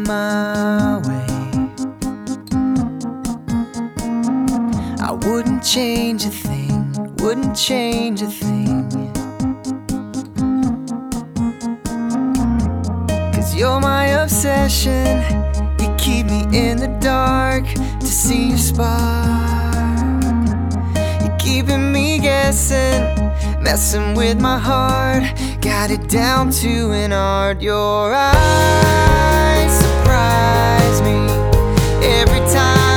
my way. I wouldn't change a thing, wouldn't change a thing. 'Cause you're my obsession, you keep me in the dark to see your spark. You're keeping me guessing, messing with my heart, got it down to an art. Your eyes surprise me every time